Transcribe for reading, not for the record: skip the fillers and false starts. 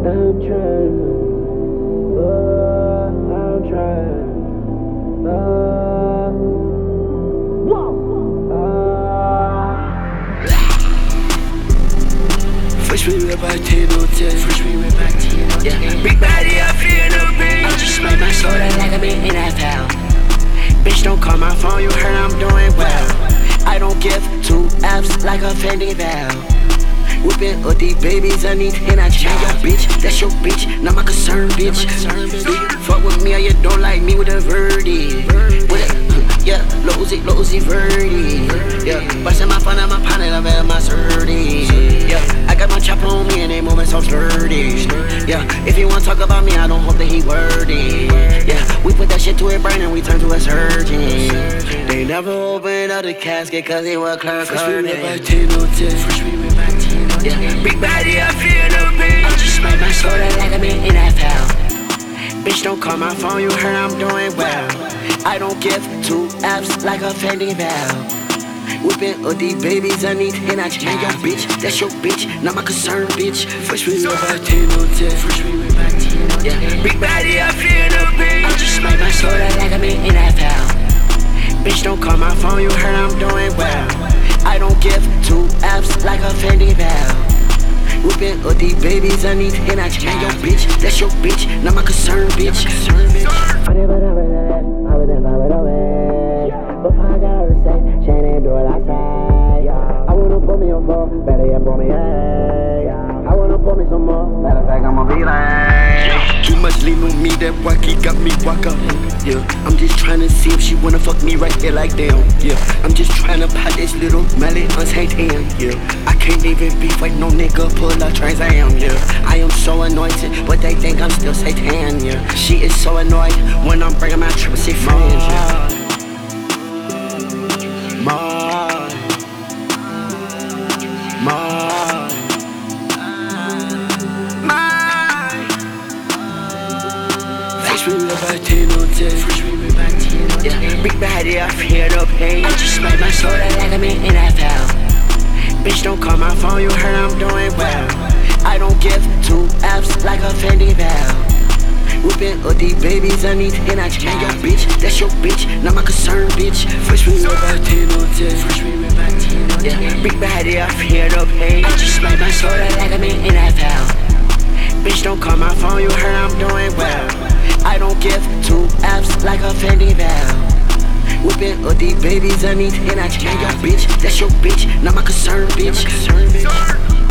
I'm trying, I'm trying, Fresh we whip by 10 on 10. Fresh we whip by 10 on 10. Yeah. Big body, I feel no pain. I just smack my soda like I'm in NFL. Bitch, don't call my phone, you heard I'm doing well. I don't give two F's like a Fendi bell. Whipping up these babies, I need and I change your bitch. That's your bitch, not my concern, bitch. Fuck with me or you don't like me with a verdict. With a, yeah, Losey verdict. Yeah, bustin' my phone and my pocket, I bet my surdy. Yeah, I got my chopper on me and they moving so sturdy. Yeah, if you wanna talk about me, I don't hope that he wordy. Yeah, we put that shit to a brain and we turn to a surgeon. They never opened up the casket cause they were clerk. Fresh we whip by 10 on 10. Fresh we whip by 10 on 10. Yeah, big body, I feel no pain. I just smack my soda like I'm in NFL. Bitch, don't call my phone, you heard I'm doing well. I don't give two F's like a Fendi bell. Whipping up these babies, I need and I change your bitch. That's your bitch, not my concern, bitch. Fresh we whip by 10 on 10. Fresh we whip by 10 on 10. Yeah, big body, I feel no pain. I just smack my soda like I'm in NFL. Bitch, don't call my phone, you heard I'm doing well. I don't give two F's like a Fendi bell. Whipping up these babies, I need and I change your bitch. That's your bitch, not my concern, bitch. Before I got out of sight, she ain't do it outside. I wanna put me on floor, better yet put me high. I wanna put me some more, matter of fact I'ma be like. Too much lean on me, that wacky got me walk up. Yeah, I'm just trying to see if she wanna fuck me right there like damn. Yeah, I'm just trying to pop this little mallet on Satan. Yeah, I can't even beef with no nigga, pull up Trans Am. Yeah, I am so anointed, but they think I'm still Satan. Yeah, she is so annoyed when I'm bringing my triple C friends. Yeah. Fresh we whip by 10 on 10. Fresh we whip by 10 on 10. Yeah, big body, I feel no pain. I just smack my soda like I'm in NFL. Bitch, don't call my phone, you heard I'm doing well. I don't give two F's like a Fendi bell. Whipping up these babies, I need and I change your bitch. That's your bitch, not my concern, bitch. Fresh we whip by 10 on 10. Fresh we whip by 10 on 10. Yeah, big body, I feel no pain. I just smack my soda like I'm in NFL. Bitch, don't call my phone, you heard I'm doing well. I don't give two F's like a Fendi bell. Whipping up these babies, I need and I change your bitch. That's your bitch, not my concern, bitch.